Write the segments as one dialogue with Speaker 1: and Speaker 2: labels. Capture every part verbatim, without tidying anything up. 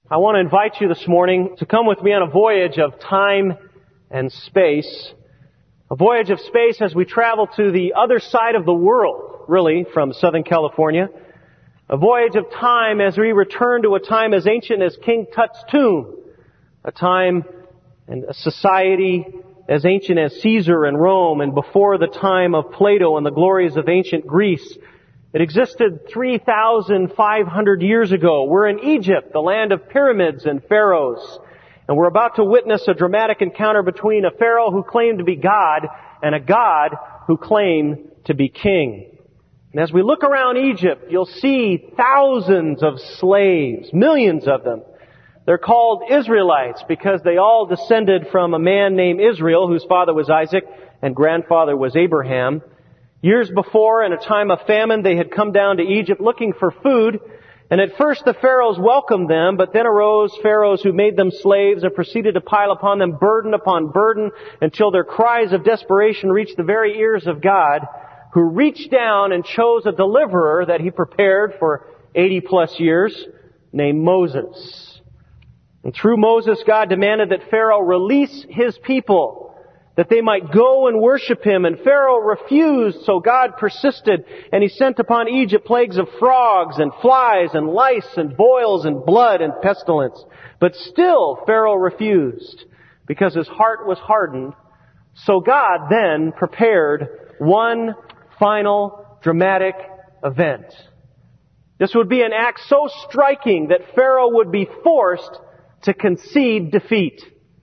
Speaker 1: I want to invite you this morning to come with me on a voyage of time and space. A voyage of space as we travel to the other side of the world, really, from Southern California. A voyage of time as we return to a time as ancient as King Tut's tomb. A time and a society as ancient as Caesar and Rome, and before the time of Plato and the glories of ancient Greece. It existed three thousand five hundred years ago. We're in Egypt, the land of pyramids and pharaohs. And we're about to witness a dramatic encounter between a pharaoh who claimed to be God and a God who claimed to be king. And as we look around Egypt, you'll see thousands of slaves, millions of them. They're called Israelites because they all descended from a man named Israel, whose father was Isaac and grandfather was Abraham. Years before, in a time of famine, they had come down to Egypt looking for food. And at first the pharaohs welcomed them, but then arose pharaohs who made them slaves and proceeded to pile upon them burden upon burden until their cries of desperation reached the very ears of God, who reached down and chose a deliverer that He prepared for eighty plus years, named Moses. And through Moses, God demanded that Pharaoh release his people, that they might go and worship Him. And Pharaoh refused, so God persisted, and He sent upon Egypt plagues of frogs and flies and lice and boils and blood and pestilence. But still Pharaoh refused, because his heart was hardened. So God then prepared one final dramatic event. This would be an act so striking that Pharaoh would be forced to concede defeat.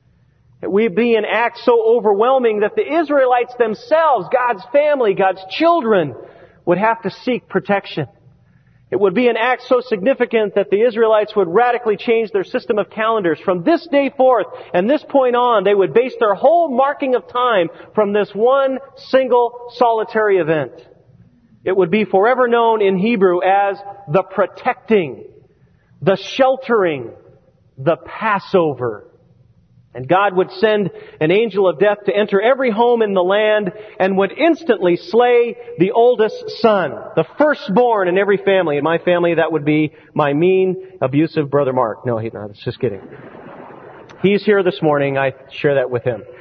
Speaker 1: It would be an act so overwhelming that the Israelites themselves, God's family, God's children, would have to seek protection. It would be an act so significant that the Israelites would radically change their system of calendars. From this day forth and this point on, they would base their whole marking of time from this one single solitary event. It would be forever known in Hebrew as the protecting, the sheltering, the Passover. And God would send an angel of death to enter every home in the land and would instantly slay the oldest son, the firstborn in every family. In my family, that would be my mean, abusive brother Mark. No, he's not. It's just kidding. He's here this morning. I share that with him.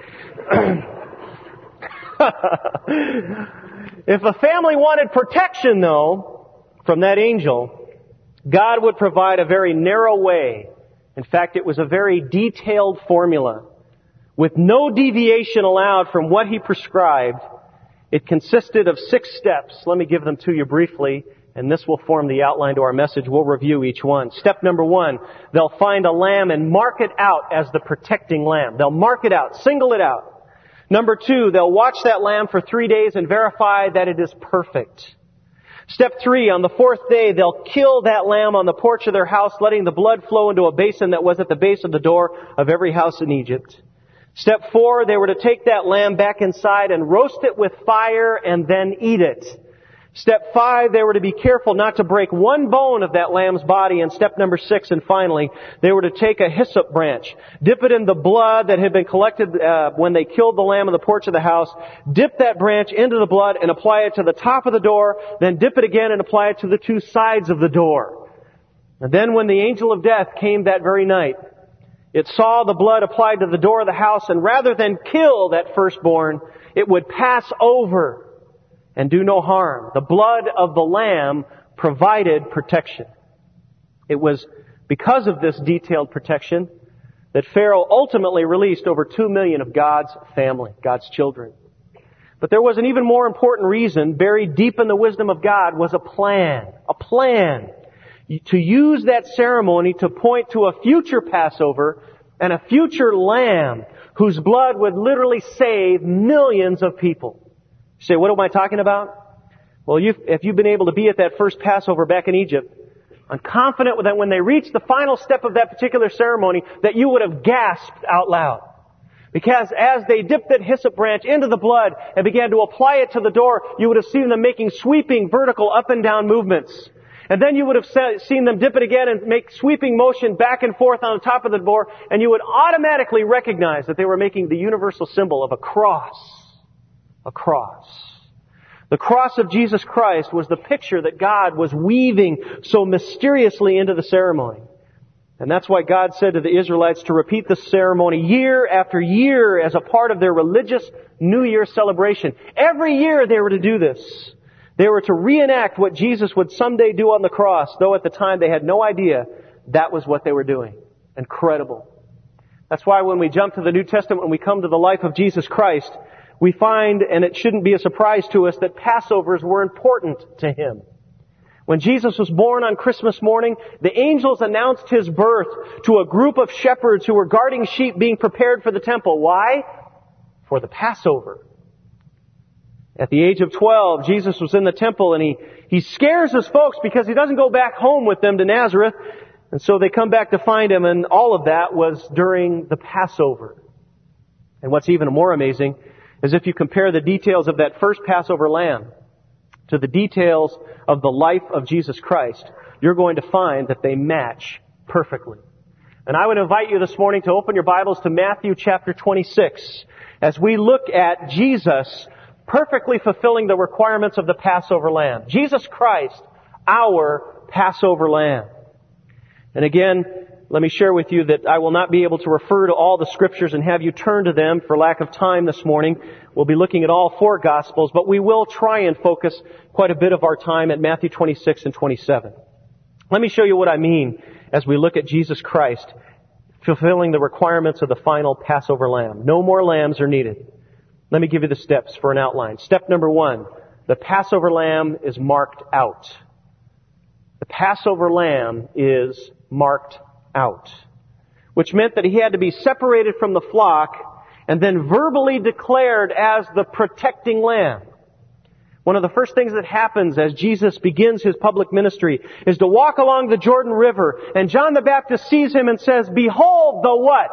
Speaker 1: If a family wanted protection, though, from that angel, God would provide a very narrow way. In fact, it was a very detailed formula with no deviation allowed from what He prescribed. It consisted of six steps. Let me give them to you briefly, and this will form the outline to our message. We'll review each one. Step number one, they'll find a lamb and mark it out as the protecting lamb. They'll mark it out, single it out. Number two, they'll watch that lamb for three days and verify that it is perfect. Step three, on the fourth day, they'll kill that lamb on the porch of their house, letting the blood flow into a basin that was at the base of the door of every house in Egypt. Step four, they were to take that lamb back inside and roast it with fire and then eat it. Step five, they were to be careful not to break one bone of that lamb's body. And step number six, and finally, they were to take a hyssop branch, dip it in the blood that had been collected uh, when they killed the lamb on the porch of the house, dip that branch into the blood and apply it to the top of the door, then dip it again and apply it to the two sides of the door. And then when the angel of death came that very night, it saw the blood applied to the door of the house, and rather than kill that firstborn, it would pass over and do no harm. The blood of the lamb provided protection. It was because of this detailed protection that Pharaoh ultimately released over two million of God's family, God's children. But there was an even more important reason. Buried deep in the wisdom of God was a plan. A plan to use that ceremony to point to a future Passover and a future lamb whose blood would literally save millions of people. You say, what am I talking about? Well, you've, if you've been able to be at that first Passover back in Egypt, I'm confident that when they reached the final step of that particular ceremony, that you would have gasped out loud. Because as they dipped that hyssop branch into the blood and began to apply it to the door, you would have seen them making sweeping vertical up and down movements. And then you would have seen them dip it again and make sweeping motion back and forth on the top of the door, and you would automatically recognize that they were making the universal symbol of a cross. A cross. The cross of Jesus Christ was the picture that God was weaving so mysteriously into the ceremony. And that's why God said to the Israelites to repeat the ceremony year after year as a part of their religious New Year celebration. Every year they were to do this. They were to reenact what Jesus would someday do on the cross, though at the time they had no idea that was what they were doing. Incredible. That's why when we jump to the New Testament, when we come to the life of Jesus Christ, we find, and it shouldn't be a surprise to us, that Passovers were important to Him. When Jesus was born on Christmas morning, the angels announced His birth to a group of shepherds who were guarding sheep being prepared for the temple. Why? For the Passover. At the age of twelve, Jesus was in the temple and he, he scares His folks because He doesn't go back home with them to Nazareth. And so they come back to find Him, and all of that was during the Passover. And what's even more amazing is if you compare the details of that first Passover lamb to the details of the life of Jesus Christ, you're going to find that they match perfectly. And I would invite you this morning to open your Bibles to Matthew chapter twenty-six as we look at Jesus perfectly fulfilling the requirements of the Passover lamb. Jesus Christ, our Passover lamb. And again, let me share with you that I will not be able to refer to all the scriptures and have you turn to them for lack of time this morning. We'll be looking at all four Gospels, but we will try and focus quite a bit of our time at Matthew twenty-six and twenty-seven. Let me show you what I mean as we look at Jesus Christ fulfilling the requirements of the final Passover lamb. No more lambs are needed. Let me give you the steps for an outline. Step number one, the Passover lamb is marked out. The Passover lamb is marked out, which meant that He had to be separated from the flock and then verbally declared as the protecting lamb. One of the first things that happens as Jesus begins His public ministry is to walk along the Jordan River, and John the Baptist sees Him and says, "Behold the what?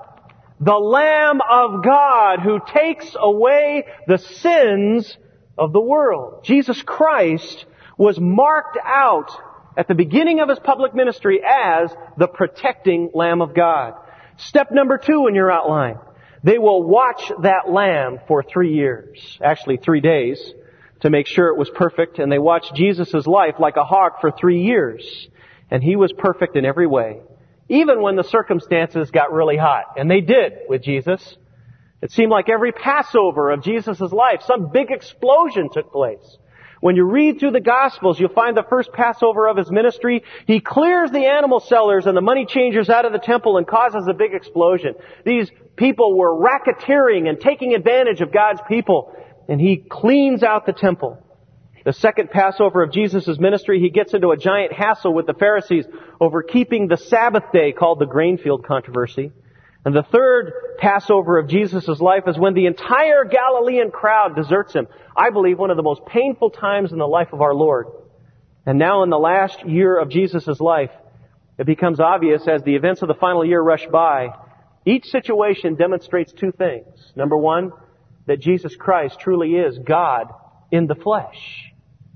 Speaker 1: The Lamb of God who takes away the sins of the world." Jesus Christ was marked out at the beginning of His public ministry as the protecting Lamb of God. Step number two in your outline. They will watch that lamb for three years. Actually, three days to make sure it was perfect. And they watched Jesus' life like a hawk for three years. And He was perfect in every way. Even when the circumstances got really hot. And they did with Jesus. It seemed like every Passover of Jesus' life, some big explosion took place. When you read through the Gospels, you'll find the first Passover of His ministry, He clears the animal sellers and the money changers out of the temple and causes a big explosion. These people were racketeering and taking advantage of God's people, and He cleans out the temple. The second Passover of Jesus' ministry, He gets into a giant hassle with the Pharisees over keeping the Sabbath day, called the grain field controversy. And the third Passover of Jesus' life is when the entire Galilean crowd deserts Him. I believe one of the most painful times in the life of our Lord. And now in the last year of Jesus' life, it becomes obvious as the events of the final year rush by, each situation demonstrates two things. Number one, that Jesus Christ truly is God in the flesh.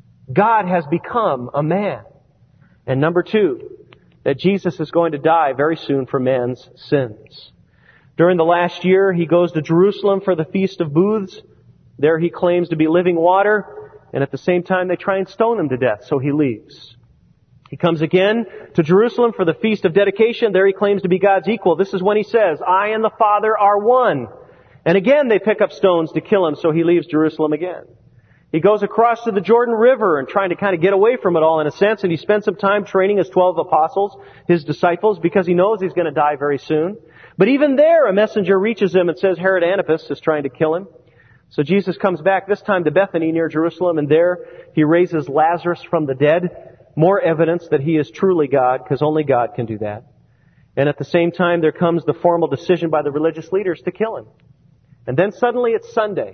Speaker 1: God has become a man. And number two, that Jesus is going to die very soon for man's sins. During the last year, He goes to Jerusalem for the Feast of Booths. There He claims to be living water, and at the same time they try and stone Him to death, so He leaves. He comes again to Jerusalem for the Feast of Dedication. There He claims to be God's equal. This is when He says, "I and the Father are one." And again they pick up stones to kill Him, so He leaves Jerusalem again. He goes across to the Jordan River and trying to kind of get away from it all in a sense, and He spends some time training His twelve apostles, His disciples, because He knows He's going to die very soon. But even there, a messenger reaches Him and says Herod Antipas is trying to kill Him. So Jesus comes back, this time to Bethany near Jerusalem, and there He raises Lazarus from the dead. More evidence that He is truly God, because only God can do that. And at the same time, there comes the formal decision by the religious leaders to kill Him. And then suddenly it's Sunday.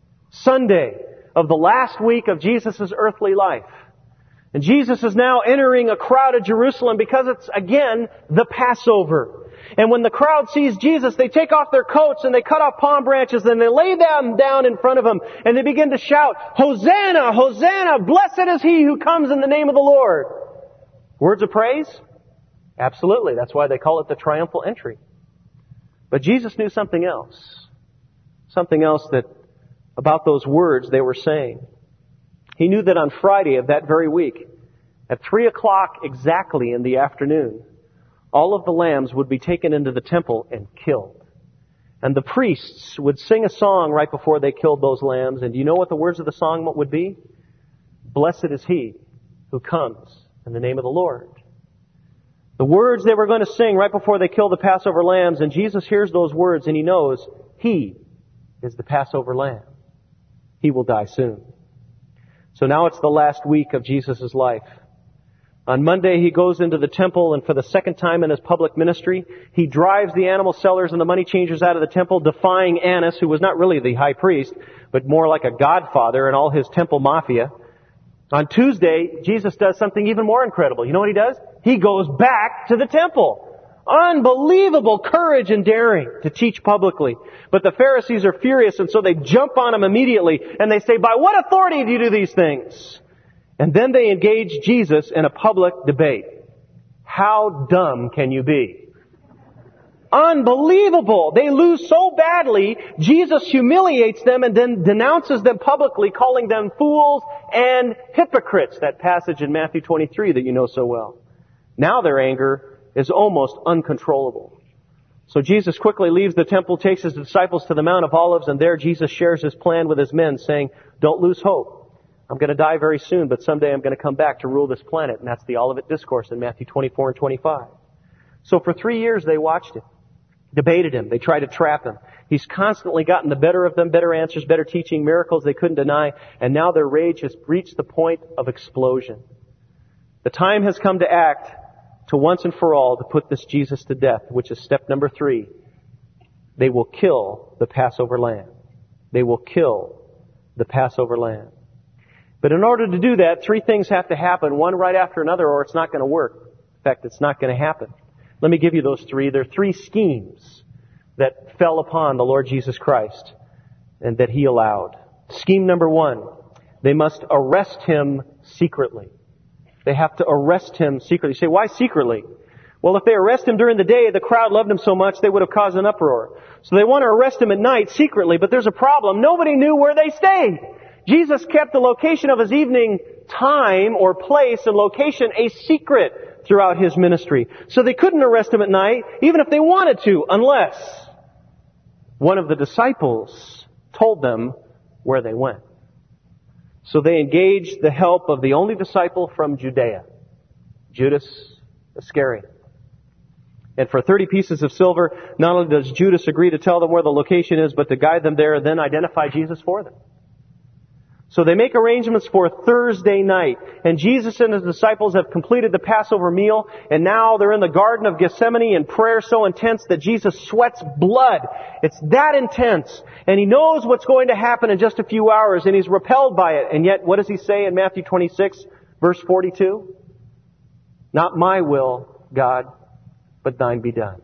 Speaker 1: Sunday of the last week of Jesus' earthly life. And Jesus is now entering a crowded Jerusalem because it's, again, the Passover. And when the crowd sees Jesus, they take off their coats and they cut off palm branches and they lay them down in front of Him and they begin to shout, "Hosanna! Hosanna! Blessed is He who comes in the name of the Lord." Words of praise? Absolutely. That's why they call it the triumphal entry. But Jesus knew something else. Something else that about those words they were saying. He knew that on Friday of that very week, at three o'clock exactly in the afternoon, all of the lambs would be taken into the temple and killed. And the priests would sing a song right before they killed those lambs. And do you know what the words of the song would be? Blessed is he who comes in the name of the Lord. The words they were going to sing right before they killed the Passover lambs, and Jesus hears those words and he knows he is the Passover lamb. He will die soon. So now it's the last week of Jesus' life. On Monday, he goes into the temple, and for the second time in his public ministry, he drives the animal sellers and the money changers out of the temple, defying Annas, who was not really the high priest, but more like a godfather and all his temple mafia. On Tuesday, Jesus does something even more incredible. You know what he does? He goes back to the temple. Unbelievable courage and daring to teach publicly. But the Pharisees are furious, and so they jump on him immediately, and they say, by what authority do you do these things? And then they engage Jesus in a public debate. How dumb can you be? Unbelievable! They lose so badly, Jesus humiliates them and then denounces them publicly, calling them fools and hypocrites. That passage in Matthew twenty-three that you know so well. Now their anger is almost uncontrollable. So Jesus quickly leaves the temple, takes his disciples to the Mount of Olives, and there Jesus shares his plan with his men, saying, don't lose hope. I'm going to die very soon, but someday I'm going to come back to rule this planet. And that's the Olivet Discourse in Matthew twenty-four and twenty-five. So for three years they watched him, debated him, they tried to trap him. He's constantly gotten the better of them, better answers, better teaching, miracles they couldn't deny, and now their rage has reached the point of explosion. The time has come to act, to once and for all to put this Jesus to death, which is step number three. They will kill the Passover lamb. They will kill the Passover lamb. But in order to do that, three things have to happen, one right after another, or it's not going to work. In fact, it's not going to happen. Let me give you those three. There are three schemes that fell upon the Lord Jesus Christ and that he allowed. Scheme number one, they must arrest him secretly. They have to arrest him secretly. You say, why secretly? Well, if they arrest him during the day, the crowd loved him so much they would have caused an uproar. So they want to arrest him at night secretly, but there's a problem. Nobody knew where they stayed. Jesus kept the location of his evening time or place and location a secret throughout his ministry. So they couldn't arrest him at night, even if they wanted to, unless one of the disciples told them where they went. So they engaged the help of the only disciple from Judea, Judas Iscariot. And for thirty pieces of silver, not only does Judas agree to tell them where the location is, but to guide them there and then identify Jesus for them. So they make arrangements for Thursday night. And Jesus and his disciples have completed the Passover meal. And now they're in the Garden of Gethsemane in prayer so intense that Jesus sweats blood. It's that intense. And he knows what's going to happen in just a few hours. And he's repelled by it. And yet, what does he say in Matthew twenty-six, verse forty-two? Not my will, God, but thine be done.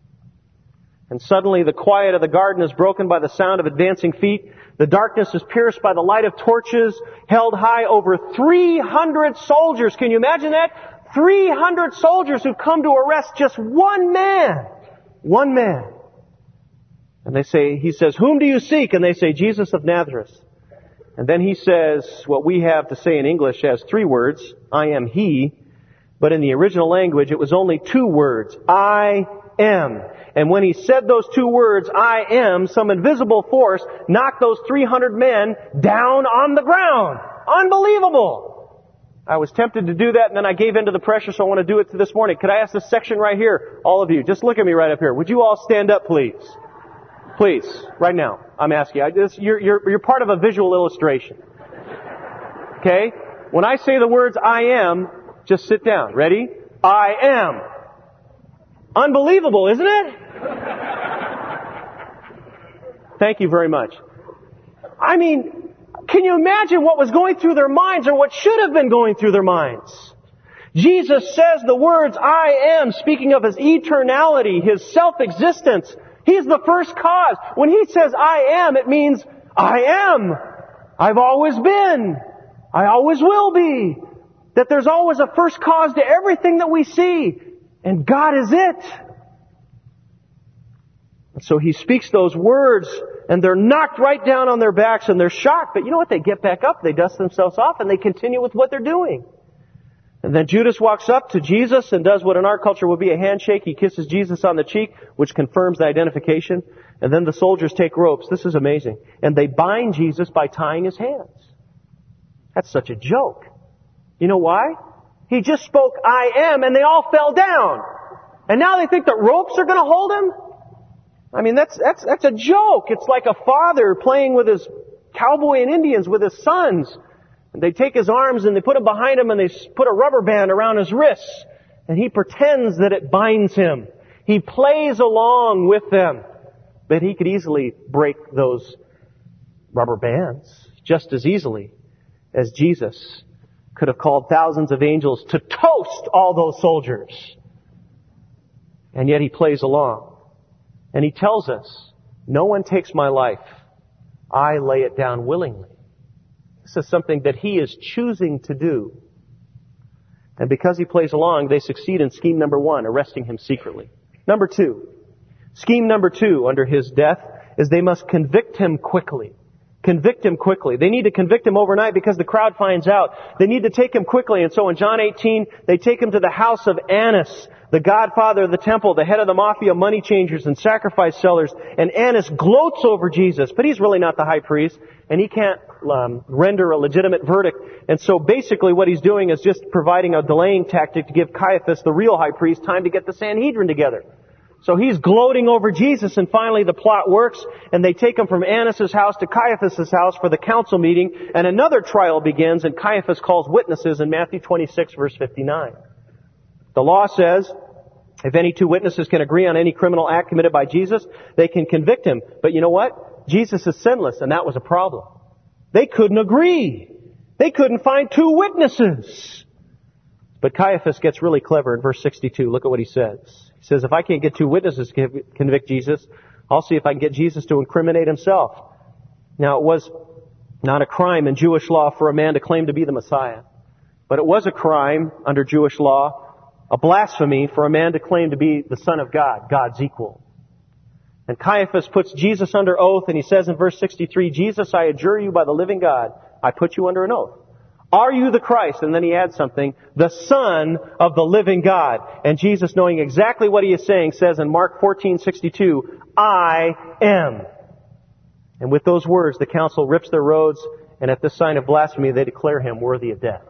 Speaker 1: And suddenly the quiet of the garden is broken by the sound of advancing feet. The darkness is pierced by the light of torches held high over three hundred soldiers. Can you imagine that? three hundred soldiers who've come to arrest just one man. One man. And they say, he says, whom do you seek? And they say, Jesus of Nazareth. And then he says what we have to say in English as three words, I am he. But in the original language, it was only two words, I am. And when he said those two words, I am, some invisible force knocked those three hundred men down on the ground. Unbelievable! I was tempted to do that, and then I gave in to the pressure, so I want to do it this morning. Could I ask this section right here? All of you, just look at me right up here. Would you all stand up, please? Please, right now. I'm asking you. I just, you're, you're, you're part of a visual illustration. Okay? When I say the words, I am, just sit down. Ready? I am. Unbelievable, isn't it? Thank you very much. I mean, can you imagine what was going through their minds, or what should have been going through their minds? Jesus says the words, I am, speaking of his eternality, his self-existence. He's the first cause. When he says, I am, it means, I am. I've always been. I always will be. That there's always a first cause to everything that we see. And God is it. And so he speaks those words, and they're knocked right down on their backs, and they're shocked. But you know what? They get back up, they dust themselves off, and they continue with what they're doing. And then Judas walks up to Jesus and does what in our culture would be a handshake. He kisses Jesus on the cheek, which confirms the identification. And then the soldiers take ropes. This is amazing. And they bind Jesus by tying his hands. That's such a joke. You know why? He just spoke, I am, and they all fell down. And now they think that ropes are going to hold him? I mean, that's, that's, that's a joke. It's like a father playing with his cowboy and Indians with his sons. And they take his arms and they put them behind him and they put a rubber band around his wrists. And he pretends that it binds him. He plays along with them. But he could easily break those rubber bands just as easily as Jesus could have called thousands of angels to toast all those soldiers. And yet he plays along. And he tells us, no one takes my life. I lay it down willingly. This is something that he is choosing to do. And because he plays along, they succeed in scheme number one, arresting him secretly. Number two, scheme number two under his death is they must convict him quickly. Convict him quickly. They need to convict him overnight because the crowd finds out. They need to take him quickly. And so in John eighteen, they take him to the house of Annas, the godfather of the temple, the head of the mafia money changers and sacrifice sellers. And Annas gloats over Jesus, but he's really not the high priest, and he can't um, render a legitimate verdict. And so basically what he's doing is just providing a delaying tactic to give Caiaphas, the real high priest, time to get the Sanhedrin together. So he's gloating over Jesus, and finally the plot works, and they take him from Annas' house to Caiaphas' house for the council meeting, and another trial begins, and Caiaphas calls witnesses in Matthew twenty-six, verse fifty-nine. The law says, if any two witnesses can agree on any criminal act committed by Jesus, they can convict him. But you know what? Jesus is sinless, and that was a problem. They couldn't agree. They couldn't find two witnesses. But Caiaphas gets really clever in verse sixty-two. Look at what he says. He says, if I can't get two witnesses to convict Jesus, I'll see if I can get Jesus to incriminate himself. Now, it was not a crime in Jewish law for a man to claim to be the Messiah. But it was a crime under Jewish law, a blasphemy for a man to claim to be the Son of God, God's equal. And Caiaphas puts Jesus under oath, and he says in verse sixty-three, Jesus, I adjure you by the living God, I put you under an oath. Are you the Christ? And then he adds something, the Son of the living God. And Jesus, knowing exactly what he is saying, says in Mark fourteen sixty-two, I am. And with those words, the council rips their robes, and at this sign of blasphemy, they declare him worthy of death.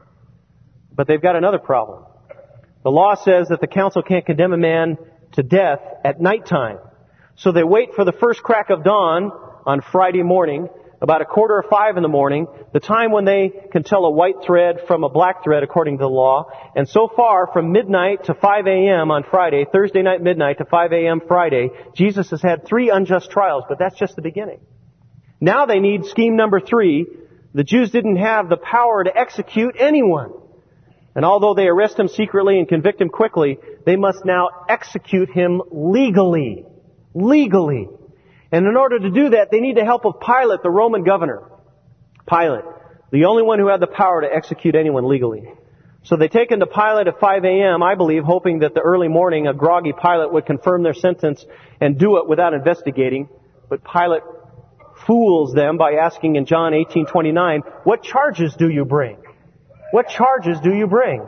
Speaker 1: But they've got another problem. The law says that the council can't condemn a man to death at nighttime. So they wait for the first crack of dawn on Friday morning, about a quarter of five in the morning, the time when they can tell a white thread from a black thread according to the law. And so far, from midnight to five a.m. on Friday, Thursday night midnight to five a.m. Friday, Jesus has had three unjust trials, but that's just the beginning. Now they need scheme number three. The Jews didn't have the power to execute anyone. And although they arrest him secretly and convict him quickly, they must now execute him legally. Legally. And in order to do that, they need the help of Pilate, the Roman governor. Pilate, the only one who had the power to execute anyone legally. So they take him to Pilate at five a.m., I believe, hoping that the early morning a groggy Pilate would confirm their sentence and do it without investigating. But Pilate fools them by asking in John eighteen twenty-nine, what charges do you bring? What charges do you bring?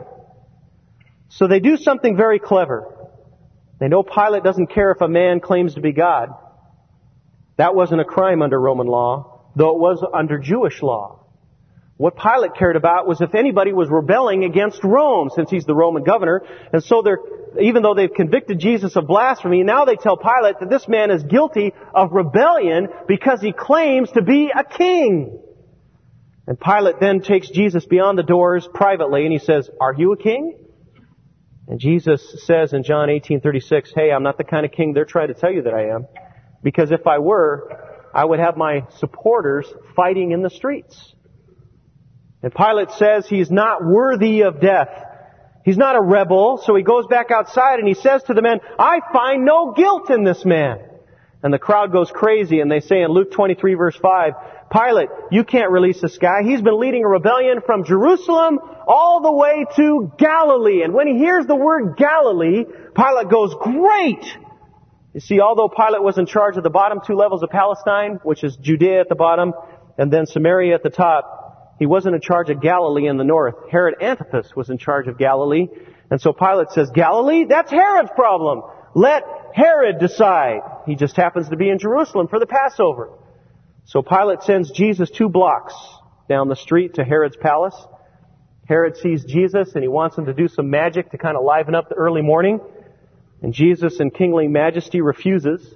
Speaker 1: So they do something very clever. They know Pilate doesn't care if a man claims to be God. That wasn't a crime under Roman law, though it was under Jewish law. What Pilate cared about was if anybody was rebelling against Rome, since he's the Roman governor. And so they're, even though they've convicted Jesus of blasphemy, now they tell Pilate that this man is guilty of rebellion because he claims to be a king. And Pilate then takes Jesus beyond the doors privately and he says, are you a king? And Jesus says in John eighteen thirty-six, hey, I'm not the kind of king they're trying to tell you that I am. Because if I were, I would have my supporters fighting in the streets. And Pilate says he's not worthy of death. He's not a rebel, so he goes back outside and he says to the men, I find no guilt in this man. And the crowd goes crazy and they say in Luke twenty-three verse five, Pilate, you can't release this guy. He's been leading a rebellion from Jerusalem all the way to Galilee. And when he hears the word Galilee, Pilate goes, great! You see, although Pilate was in charge of the bottom two levels of Palestine, which is Judea at the bottom and then Samaria at the top, He wasn't in charge of Galilee in the north. Herod Antipas was in charge of Galilee. And so Pilate says, Galilee? That's Herod's problem. Let Herod decide. He just happens to be in Jerusalem for the Passover. So Pilate sends Jesus two blocks down the street to Herod's palace. Herod sees Jesus and he wants him to do some magic to kind of liven up the early morning. And Jesus in kingly majesty refuses.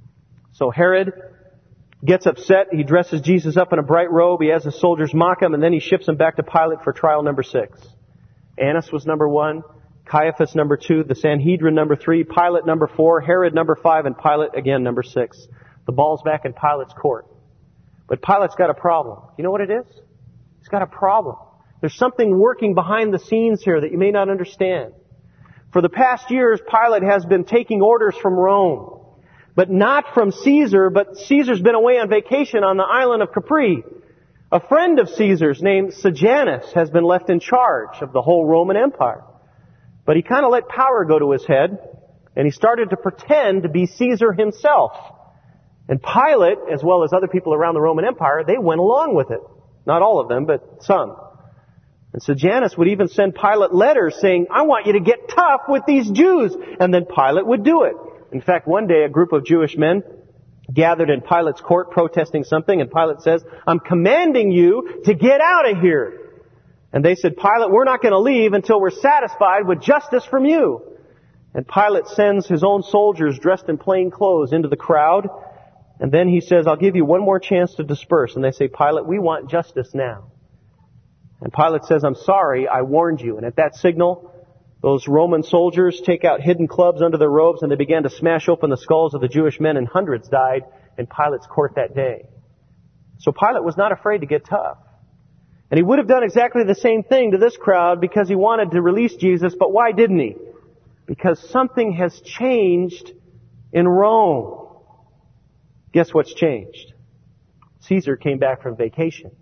Speaker 1: So Herod gets upset. He dresses Jesus up in a bright robe. He has his soldiers mock him, and then he ships him back to Pilate for trial number six. Annas was number one. Caiaphas number two. The Sanhedrin number three. Pilate number four. Herod number five. And Pilate again number six. The ball's back in Pilate's court. But Pilate's got a problem. You know what it is? He's got a problem. There's something working behind the scenes here that you may not understand. For the past years, Pilate has been taking orders from Rome. But not from Caesar, but Caesar's been away on vacation on the island of Capri. A friend of Caesar's named Sejanus has been left in charge of the whole Roman Empire. But he kind of let power go to his head, and he started to pretend to be Caesar himself. And Pilate, as well as other people around the Roman Empire, they went along with it. Not all of them, but some. And Sejanus would even send Pilate letters saying, I want you to get tough with these Jews. And then Pilate would do it. In fact, one day a group of Jewish men gathered in Pilate's court protesting something, and Pilate says, I'm commanding you to get out of here. And they said, Pilate, we're not going to leave until we're satisfied with justice from you. And Pilate sends his own soldiers dressed in plain clothes into the crowd. And then he says, I'll give you one more chance to disperse. And they say, Pilate, we want justice now. And Pilate says, I'm sorry, I warned you. And at that signal, those Roman soldiers take out hidden clubs under their robes and they began to smash open the skulls of the Jewish men, and hundreds died in Pilate's court that day. So Pilate was not afraid to get tough. And he would have done exactly the same thing to this crowd because he wanted to release Jesus, but why didn't he? Because something has changed in Rome. Guess what's changed? Caesar came back from vacation.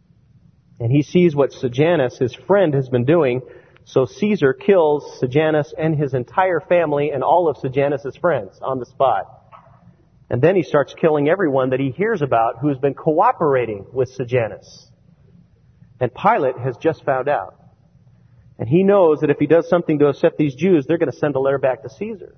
Speaker 1: And he sees what Sejanus, his friend, has been doing. So Caesar kills Sejanus and his entire family and all of Sejanus' friends on the spot. And then he starts killing everyone that he hears about who's been cooperating with Sejanus. And Pilate has just found out. And he knows that if he does something to upset these Jews, they're going to send a letter back to Caesar.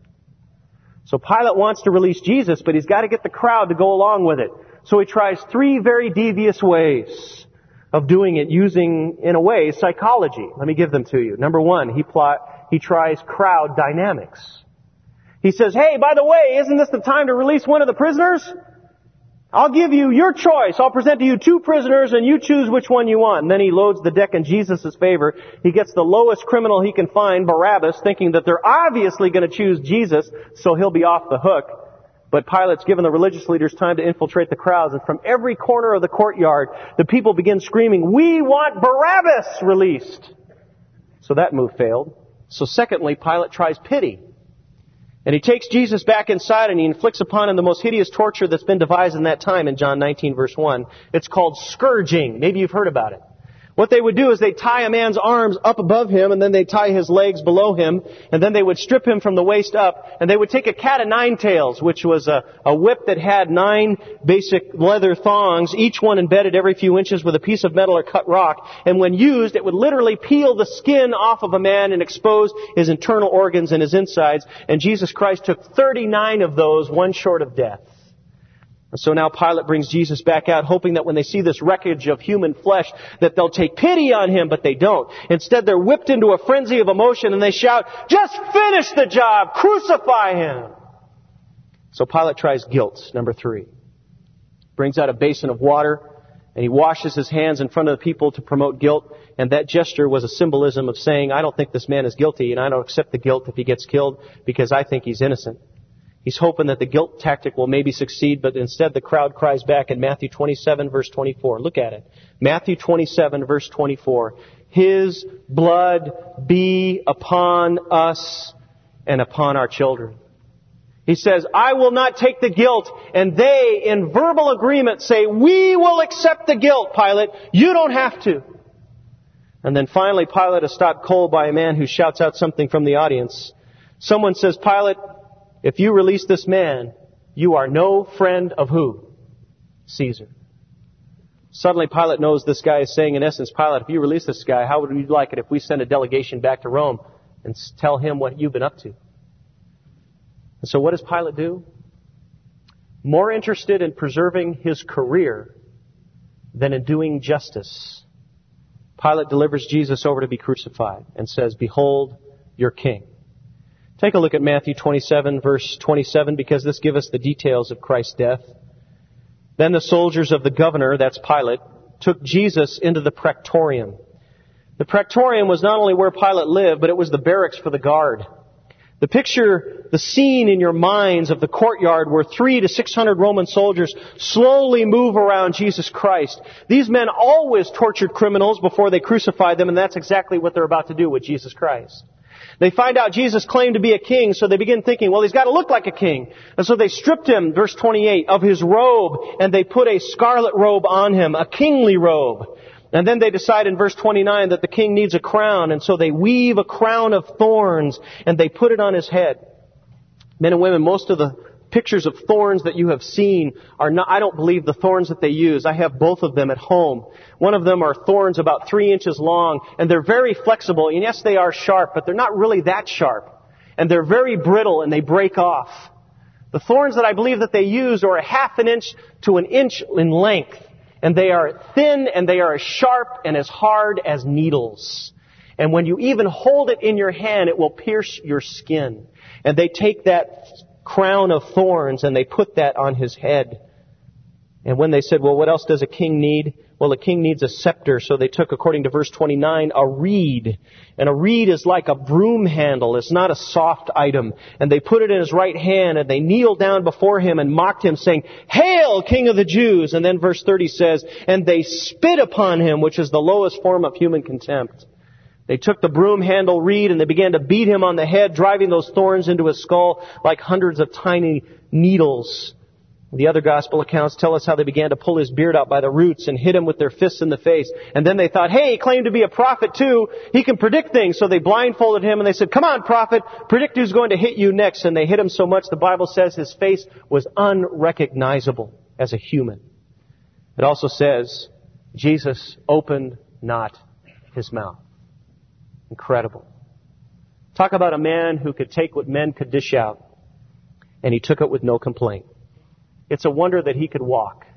Speaker 1: So Pilate wants to release Jesus, but he's got to get the crowd to go along with it. So he tries three very devious ways of doing it, using, in a way, psychology. Let me give them to you. Number one, he plot, he tries crowd dynamics. He says, hey, by the way, isn't this the time to release one of the prisoners? I'll give you your choice. I'll present to you two prisoners and you choose which one you want. And then he loads the deck in Jesus' favor. He gets the lowest criminal he can find, Barabbas, thinking that they're obviously going to choose Jesus, so he'll be off the hook. But Pilate's given the religious leaders time to infiltrate the crowds, and from every corner of the courtyard, the people begin screaming, we want Barabbas released! So that move failed. So secondly, Pilate tries pity. And he takes Jesus back inside and he inflicts upon him the most hideous torture that's been devised in that time in John nineteen verse one. It's called scourging. Maybe you've heard about it. What they would do is they'd tie a man's arms up above him, and then they'd tie his legs below him, and then they would strip him from the waist up, and they would take a cat of nine tails, which was a, a whip that had nine basic leather thongs, each one embedded every few inches with a piece of metal or cut rock, and when used, it would literally peel the skin off of a man and expose his internal organs and his insides, and Jesus Christ took thirty-nine of those, one short of death. And so now Pilate brings Jesus back out, hoping that when they see this wreckage of human flesh, that they'll take pity on him, but they don't. Instead, they're whipped into a frenzy of emotion and they shout, just finish the job! Crucify him! So Pilate tries guilt, number three. Brings out a basin of water and he washes his hands in front of the people to promote guilt. And that gesture was a symbolism of saying, I don't think this man is guilty and I don't accept the guilt if he gets killed because I think he's innocent. He's hoping that the guilt tactic will maybe succeed, but instead the crowd cries back in Matthew twenty-seven, verse twenty-four. Look at it. Matthew twenty-seven, verse twenty-four. His blood be upon us and upon our children. He says, I will not take the guilt. And they, in verbal agreement, say, we will accept the guilt, Pilate. You don't have to. And then finally, Pilate is stopped cold by a man who shouts out something from the audience. Someone says, Pilate, if you release this man, you are no friend of who? Caesar. Suddenly Pilate knows this guy is saying, in essence, Pilate, if you release this guy, how would you like it if we send a delegation back to Rome and tell him what you've been up to? And so what does Pilate do? More interested in preserving his career than in doing justice, Pilate delivers Jesus over to be crucified and says, "Behold your king." Take a look at Matthew twenty-seven, verse twenty-seven, because this gives us the details of Christ's death. Then the soldiers of the governor, that's Pilate, took Jesus into the praetorium. The praetorium was not only where Pilate lived, but it was the barracks for the guard. The picture, the scene in your minds of the courtyard where three to six hundred Roman soldiers slowly move around Jesus Christ. These men always tortured criminals before they crucified them, and that's exactly what they're about to do with Jesus Christ. They find out Jesus claimed to be a king, so they begin thinking, well, he's got to look like a king. And so they stripped him, verse twenty-eight, of his robe, and they put a scarlet robe on him, a kingly robe. And then they decide in verse twenty-nine that the king needs a crown, and so they weave a crown of thorns, and they put it on his head. Men and women, most of the pictures of thorns that you have seen are not, I don't believe, the thorns that they use. I have both of them at home. One of them are thorns about three inches long, and they're very flexible. And yes, they are sharp, but they're not really that sharp. And they're very brittle, and they break off. The thorns that I believe that they use are a half an inch to an inch in length. And they are thin, and they are as sharp and as hard as needles. And when you even hold it in your hand, it will pierce your skin. And they take that crown of thorns and they put that on his head. And when they said, well, what else does a king need? Well, a king needs a scepter. So they took, according to verse twenty-nine, a reed. And a reed is like a broom handle. It's not a soft item. And they put it in his right hand and they kneeled down before him and mocked him, saying, "Hail, King of the Jews!" And then verse thirty says, and they spit upon him, which is the lowest form of human contempt. They took the broom handle reed and they began to beat him on the head, driving those thorns into his skull like hundreds of tiny needles. The other gospel accounts tell us how they began to pull his beard out by the roots and hit him with their fists in the face. And then they thought, hey, he claimed to be a prophet too. He can predict things. So they blindfolded him and they said, come on, prophet, predict who's going to hit you next. And they hit him so much the Bible says his face was unrecognizable as a human. It also says, Jesus opened not his mouth. Incredible. Talk about a man who could take what men could dish out, and he took it with no complaint. It's a wonder that he could walk.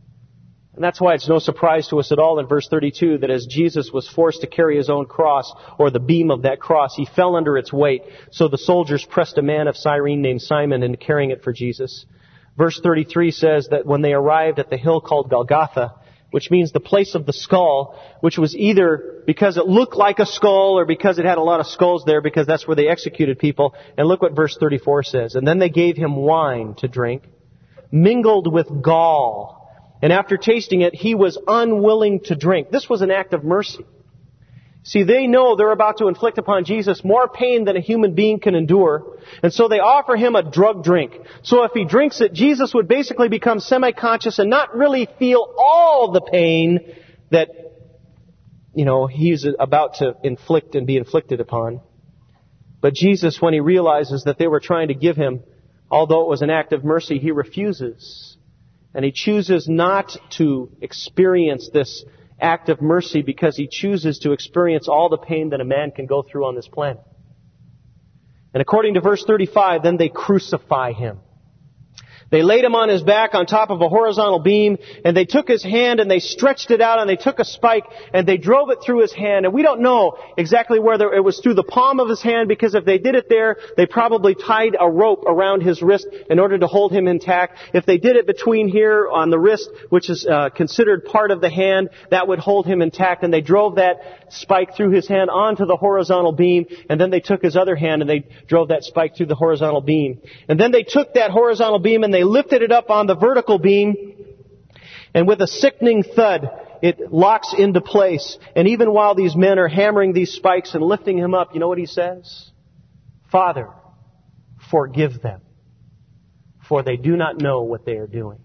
Speaker 1: And that's why it's no surprise to us at all in verse thirty-two that as Jesus was forced to carry his own cross, or the beam of that cross, he fell under its weight. So the soldiers pressed a man of Cyrene named Simon into carrying it for Jesus. Verse thirty-three says that when they arrived at the hill called Golgotha, which means the place of the skull, which was either because it looked like a skull or because it had a lot of skulls there, because that's where they executed people. And look what verse thirty-four says. And then they gave him wine to drink, mingled with gall. And after tasting it, he was unwilling to drink. This was an act of mercy. See, they know they're about to inflict upon Jesus more pain than a human being can endure. And so they offer him a drug drink. So if he drinks it, Jesus would basically become semi-conscious and not really feel all the pain that, you know, he's about to inflict and be inflicted upon. But Jesus, when he realizes that they were trying to give him, although it was an act of mercy, he refuses. And he chooses not to experience this act of mercy because he chooses to experience all the pain that a man can go through on this planet. And according to verse thirty-five, then they crucify him. They laid him on his back on top of a horizontal beam, and they took his hand and they stretched it out, and they took a spike and they drove it through his hand. And we don't know exactly whether it was through the palm of his hand, because if they did it there, they probably tied a rope around his wrist in order to hold him intact. If they did it between here on the wrist, which is uh, considered part of the hand, that would hold him intact. And they drove that spike through his hand onto the horizontal beam, and then they took his other hand and they drove that spike through the horizontal beam. And then they took that horizontal beam and they lifted it up on the vertical beam, and with a sickening thud, it locks into place. And even while these men are hammering these spikes and lifting him up, you know what he says? Father, forgive them, for they do not know what they are doing.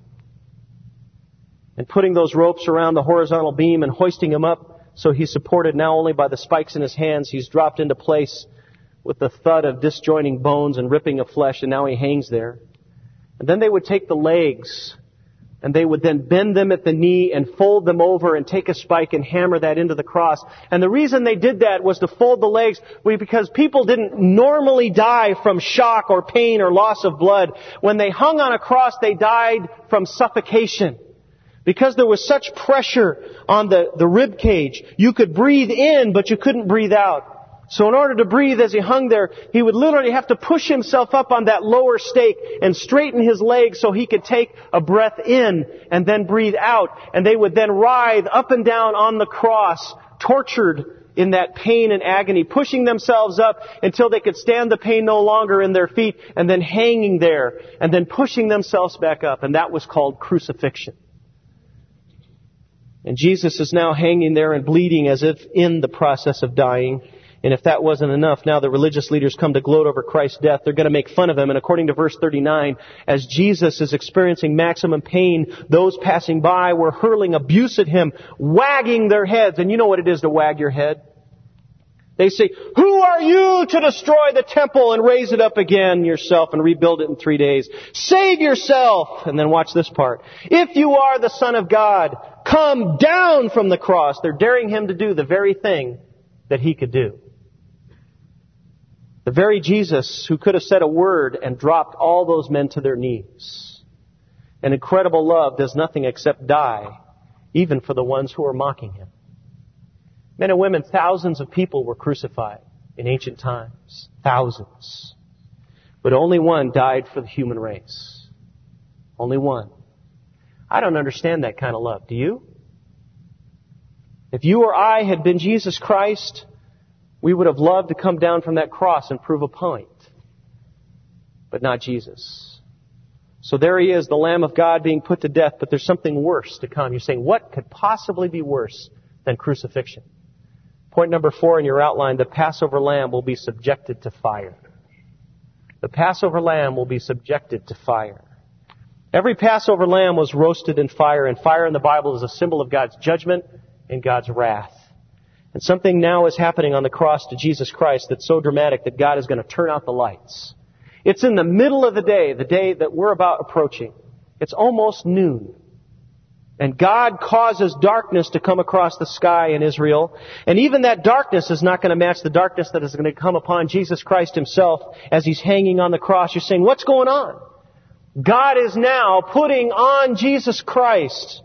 Speaker 1: And putting those ropes around the horizontal beam and hoisting him up, so he's supported now only by the spikes in his hands, he's dropped into place with the thud of disjoining bones and ripping of flesh, and now he hangs there. And then they would take the legs And they would then bend them at the knee and fold them over and take a spike and hammer that into the cross. And the reason they did that was to fold the legs because people didn't normally die from shock or pain or loss of blood. When they hung on a cross, they died from suffocation. Because there was such pressure on the, the rib cage, you could breathe in, but you couldn't breathe out. So in order to breathe as he hung there, he would literally have to push himself up on that lower stake and straighten his legs so he could take a breath in and then breathe out. And they would then writhe up and down on the cross, tortured in that pain and agony, pushing themselves up until they could stand the pain no longer in their feet, and then hanging there, and then pushing themselves back up. And that was called crucifixion. And Jesus is now hanging there and bleeding as if in the process of dying. And if that wasn't enough, now the religious leaders come to gloat over Christ's death. They're going to make fun of him. And according to verse thirty-nine, as Jesus is experiencing maximum pain, those passing by were hurling abuse at him, wagging their heads. And you know what it is to wag your head? They say, "Who are you to destroy the temple and raise it up again yourself and rebuild it in three days? Save yourself!" And then watch this part. "If you are the Son of God, come down from the cross." They're daring him to do the very thing that he could do. The very Jesus who could have said a word and dropped all those men to their knees. An incredible love does nothing except die, even for the ones who are mocking him. Men and women, thousands of people were crucified in ancient times. Thousands. But only one died for the human race. Only one. I don't understand that kind of love. Do you? If you or I had been Jesus Christ, we would have loved to come down from that cross and prove a point. But not Jesus. So there he is, the Lamb of God being put to death, but there's something worse to come. You're saying, what could possibly be worse than crucifixion? Point number four in your outline, the Passover lamb will be subjected to fire. The Passover lamb will be subjected to fire. Every Passover lamb was roasted in fire, and fire in the Bible is a symbol of God's judgment and God's wrath. And something now is happening on the cross to Jesus Christ that's so dramatic that God is going to turn out the lights. It's in the middle of the day, the day that we're about approaching. It's almost noon. And God causes darkness to come across the sky in Israel. And even that darkness is not going to match the darkness that is going to come upon Jesus Christ himself as he's hanging on the cross. You're saying, what's going on? God is now putting on Jesus Christ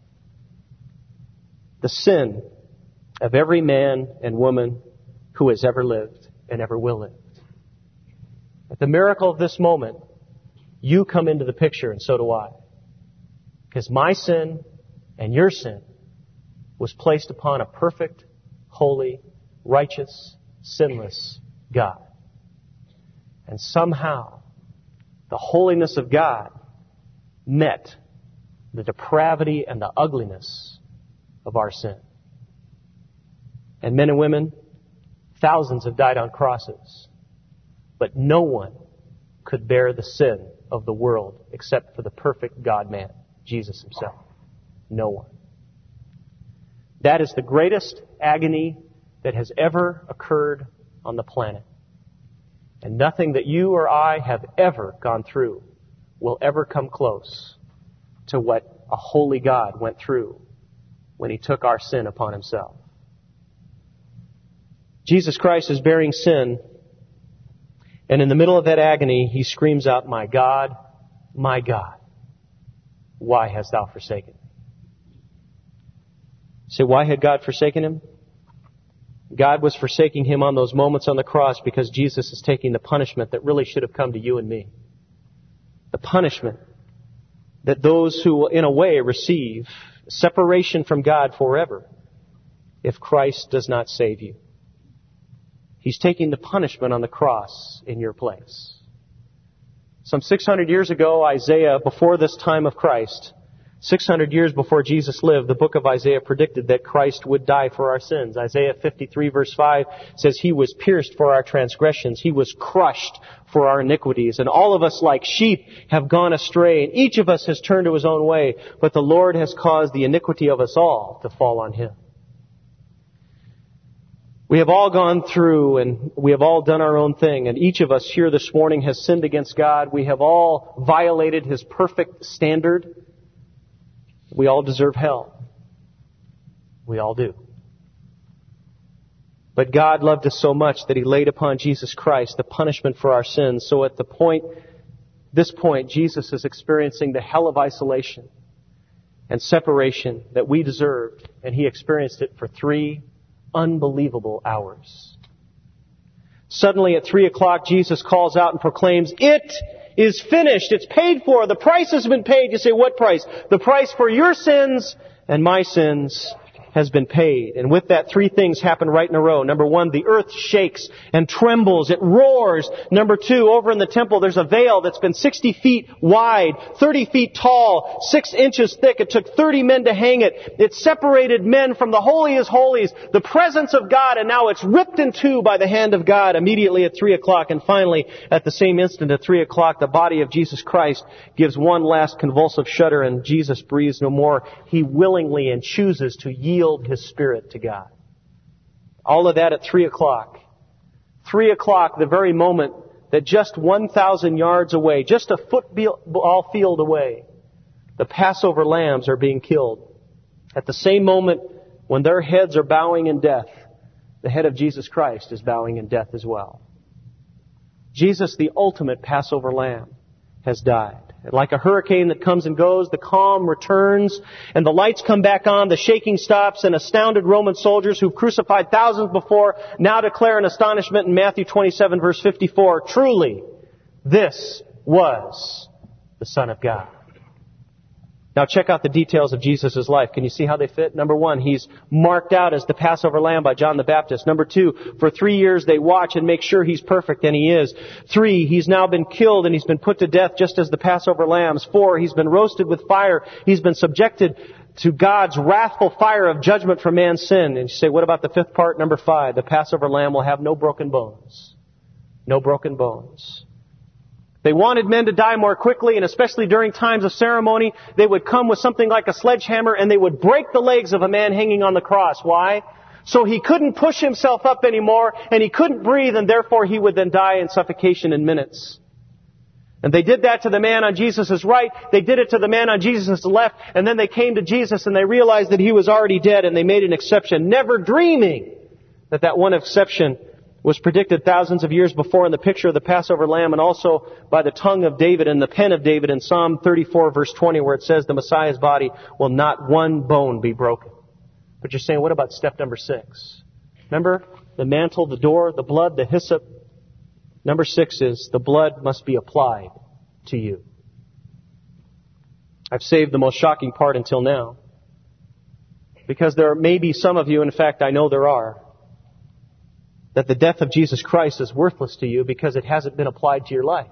Speaker 1: the sin of every man and woman who has ever lived and ever will live. At the miracle of this moment, you come into the picture, and so do I. Because my sin and your sin was placed upon a perfect, holy, righteous, sinless God. And somehow, the holiness of God met the depravity and the ugliness of our sin. And men and women, thousands have died on crosses. But no one could bear the sin of the world except for the perfect God-man, Jesus himself. No one. That is the greatest agony that has ever occurred on the planet. And nothing that you or I have ever gone through will ever come close to what a holy God went through when he took our sin upon himself. Jesus Christ is bearing sin, and in the middle of that agony, he screams out, "My God, my God, why hast thou forsaken me?" Say, why had God forsaken him? God was forsaking him on those moments on the cross because Jesus is taking the punishment that really should have come to you and me. The punishment that those who, in a way, receive separation from God forever if Christ does not save you. He's taking the punishment on the cross in your place. Some six hundred years ago, Isaiah, before this time of Christ, six hundred years before Jesus lived, the book of Isaiah predicted that Christ would die for our sins. Isaiah fifty-three verse five says, "He was pierced for our transgressions. He was crushed for our iniquities. And all of us like sheep have gone astray, and each of us has turned to his own way. But the Lord has caused the iniquity of us all to fall on him." We have all gone through and we have all done our own thing. And each of us here this morning has sinned against God. We have all violated his perfect standard. We all deserve hell. We all do. But God loved us so much that He laid upon Jesus Christ the punishment for our sins. So at the point, this point, Jesus is experiencing the hell of isolation and separation that we deserved, and He experienced it for three unbelievable hours. Suddenly at three o'clock, Jesus calls out and proclaims, "It is finished. It's paid for. The price has been paid." You say, what price? The price for your sins and my sins has been paid. And with that, three things happen right in a row. Number one, the earth shakes and trembles. It roars. Number two, over in the temple, there's a veil that's been sixty feet wide, thirty feet tall, six inches thick. It took thirty men to hang it. It separated men from the Holy of Holies, the presence of God, and now it's ripped in two by the hand of God immediately at three o'clock. And finally, at the same instant at three o'clock, the body of Jesus Christ gives one last convulsive shudder, and Jesus breathes no more. He willingly and chooses to yield His spirit to God. All of that at three o'clock. Three o'clock, the very moment that just one thousand yards away, just a football field away, the Passover lambs are being killed. At the same moment when their heads are bowing in death, the head of Jesus Christ is bowing in death as well. Jesus, the ultimate Passover lamb, has died. And like a hurricane that comes and goes, the calm returns, and the lights come back on, the shaking stops, and astounded Roman soldiers who've crucified thousands before now declare in astonishment in Matthew twenty-seven, verse fifty-four, "Truly, this was the Son of God." Now check out the details of Jesus' life. Can you see how they fit? Number one, He's marked out as the Passover lamb by John the Baptist. Number two, for three years they watch and make sure He's perfect, and He is. Three, He's now been killed and He's been put to death just as the Passover lambs. Four, He's been roasted with fire. He's been subjected to God's wrathful fire of judgment for man's sin. And you say, what about the fifth part? Number five, the Passover lamb will have no broken bones. No broken bones. They wanted men to die more quickly, and especially during times of ceremony, they would come with something like a sledgehammer and they would break the legs of a man hanging on the cross. Why? So he couldn't push himself up anymore, and he couldn't breathe, and therefore he would then die in suffocation in minutes. And they did that to the man on Jesus' right, they did it to the man on Jesus' left, and then they came to Jesus and they realized that He was already dead, and they made an exception, never dreaming that that one exception was predicted thousands of years before in the picture of the Passover lamb, and also by the tongue of David and the pen of David in Psalm thirty-four, verse twenty, where it says the Messiah's body will not one bone be broken. But you're saying, what about step number six? Remember, the mantle, the door, the blood, the hyssop. Number six is the blood must be applied to you. I've saved the most shocking part until now, because there may be some of you, in fact I know there are, that the death of Jesus Christ is worthless to you because it hasn't been applied to your life.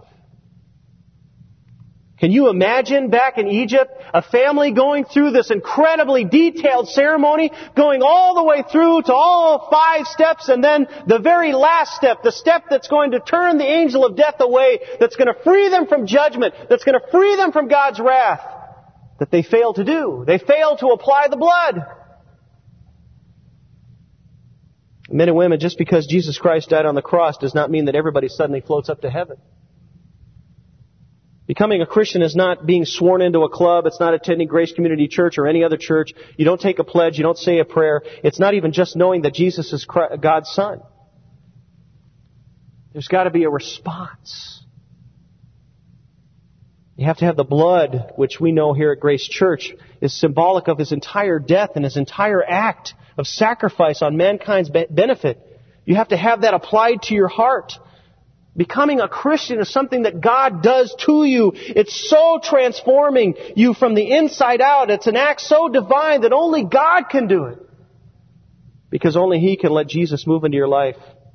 Speaker 1: Can you imagine back in Egypt, a family going through this incredibly detailed ceremony, going all the way through to all five steps, and then the very last step, the step that's going to turn the angel of death away, that's going to free them from judgment, that's going to free them from God's wrath, that they fail to do. They fail to apply the blood. Men and women, just because Jesus Christ died on the cross does not mean that everybody suddenly floats up to heaven. Becoming a Christian is not being sworn into a club. It's not attending Grace Community Church or any other church. You don't take a pledge. You don't say a prayer. It's not even just knowing that Jesus is God's Son. There's got to be a response. You have to have the blood, which we know here at Grace Church is symbolic of His entire death and His entire act of sacrifice on mankind's benefit. You have to have that applied to your heart. Becoming a Christian is something that God does to you. It's so transforming you from the inside out. It's an act so divine that only God can do it. Because only He can let Jesus move into your life.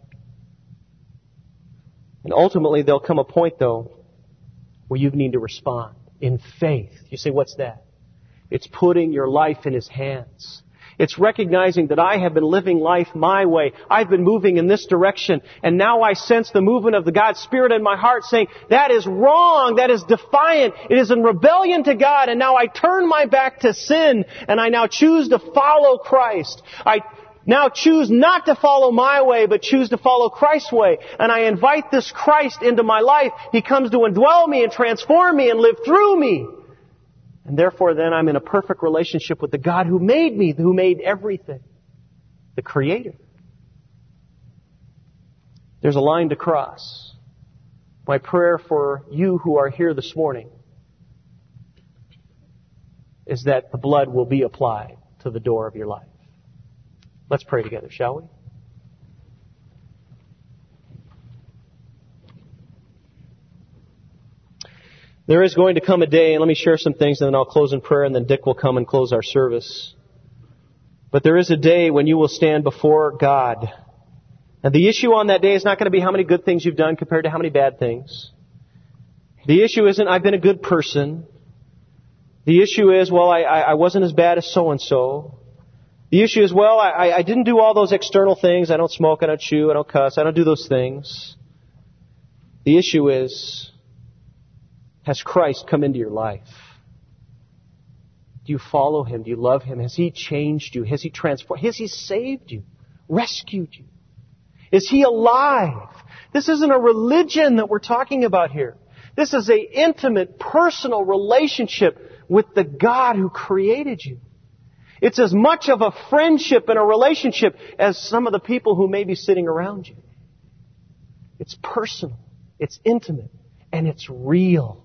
Speaker 1: And ultimately there'll come a point, though, where you need to respond in faith. You say, what's that? It's putting your life in His hands. It's recognizing that I have been living life my way. I've been moving in this direction. And now I sense the movement of the God's Spirit in my heart saying, that is wrong. That is defiant. It is in rebellion to God. And now I turn my back to sin. And I now choose to follow Christ. I now choose not to follow my way, but choose to follow Christ's way. And I invite this Christ into my life. He comes to indwell me and transform me and live through me. And therefore then I'm in a perfect relationship with the God who made me, who made everything. The Creator. There's a line to cross. My prayer for you who are here this morning is that the blood will be applied to the door of your life. Let's pray together, shall we? There is going to come a day, and let me share some things, and then I'll close in prayer, and then Dick will come and close our service. But there is a day when you will stand before God. And the issue on that day is not going to be how many good things you've done compared to how many bad things. The issue isn't, I've been a good person. The issue is, well, I, I wasn't as bad as so-and-so. The issue is, well, I, I didn't do all those external things. I don't smoke, I don't chew, I don't cuss, I don't do those things. The issue is, has Christ come into your life? Do you follow Him? Do you love Him? Has He changed you? Has He transformed? Has He saved you? Rescued you? Is He alive? This isn't a religion that we're talking about here. This is an intimate, personal relationship with the God who created you. It's as much of a friendship and a relationship as some of the people who may be sitting around you. It's personal. It's intimate. And it's real.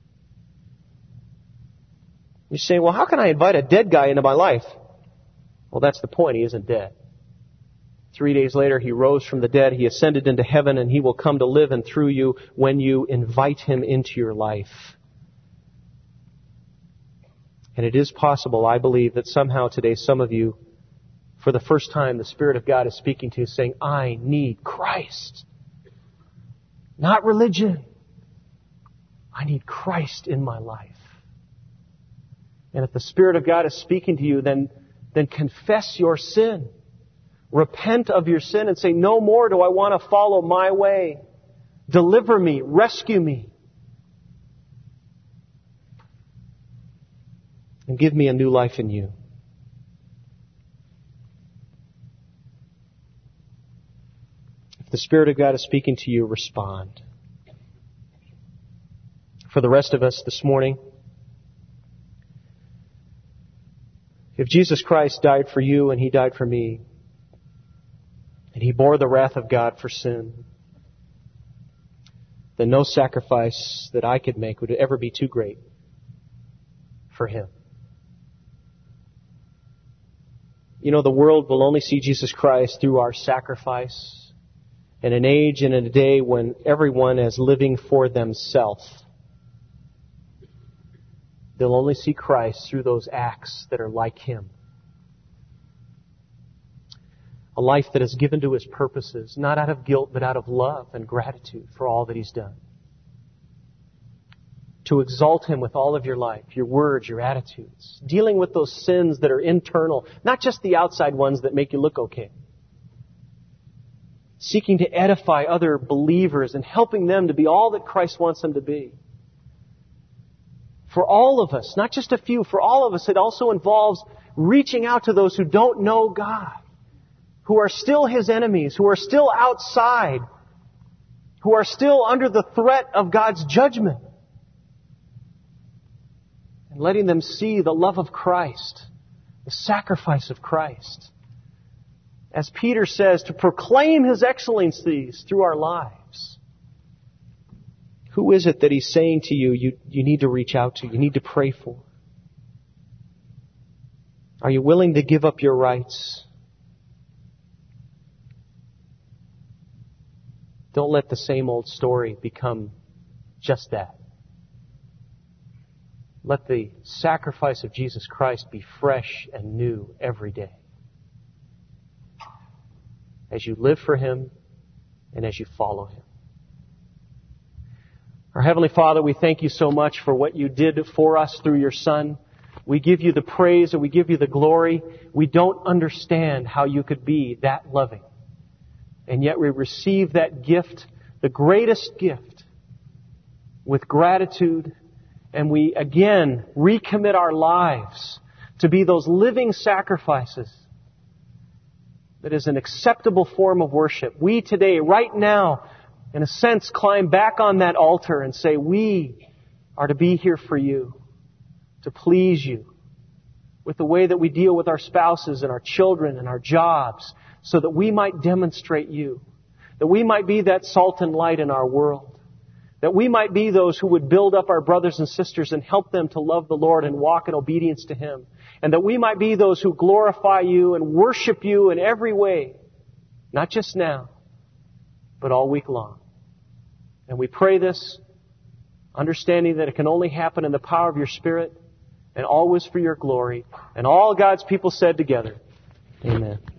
Speaker 1: You say, well, how can I invite a dead guy into my life? Well, that's the point. He isn't dead. Three days later, He rose from the dead. He ascended into heaven, and He will come to live in through you when you invite Him into your life. And it is possible, I believe, that somehow today some of you, for the first time, the Spirit of God is speaking to you, saying, I need Christ. Not religion. I need Christ in my life. And if the Spirit of God is speaking to you, then, then confess your sin. Repent of your sin and say, no more do I want to follow my way. Deliver me, rescue me. And give me a new life in you. If the Spirit of God is speaking to you, respond. For the rest of us this morning, if Jesus Christ died for you and He died for me, and He bore the wrath of God for sin, then no sacrifice that I could make would ever be too great for Him. You know, the world will only see Jesus Christ through our sacrifice in an age and in a day when everyone is living for themselves. They'll only see Christ through those acts that are like Him. A life that is given to His purposes, not out of guilt, but out of love and gratitude for all that He's done. To exalt Him with all of your life, your words, your attitudes. Dealing with those sins that are internal, not just the outside ones that make you look okay. Seeking to edify other believers and helping them to be all that Christ wants them to be. For all of us, not just a few, for all of us, it also involves reaching out to those who don't know God, who are still His enemies, who are still outside, who are still under the threat of God's judgment. And letting them see the love of Christ, the sacrifice of Christ. As Peter says, to proclaim His excellencies through our lives. Who is it that He's saying to you, you, you need to reach out to, you need to pray for? Are you willing to give up your rights? Don't let the same old story become just that. Let the sacrifice of Jesus Christ be fresh and new every day. As you live for Him and as you follow Him. Our Heavenly Father, we thank You so much for what You did for us through Your Son. We give You the praise and we give You the glory. We don't understand how You could be that loving. And yet we receive that gift, the greatest gift, with gratitude. And we again recommit our lives to be those living sacrifices that is an acceptable form of worship. We today, right now, in a sense, climb back on that altar and say, we are to be here for You, to please You, with the way that we deal with our spouses and our children and our jobs, so that we might demonstrate You, that we might be that salt and light in our world, that we might be those who would build up our brothers and sisters and help them to love the Lord and walk in obedience to Him, and that we might be those who glorify You and worship You in every way, not just now, but all week long. And we pray this, understanding that it can only happen in the power of Your Spirit, and always for Your glory. And all God's people said together, Amen.